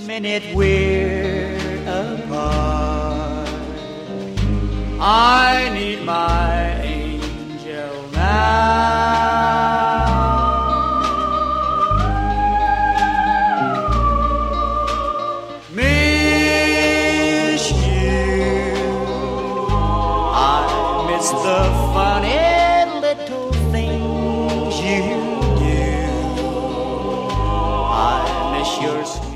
minute we're apart. I need my angel now. Miss you, I miss the funny little things you do. I miss your smile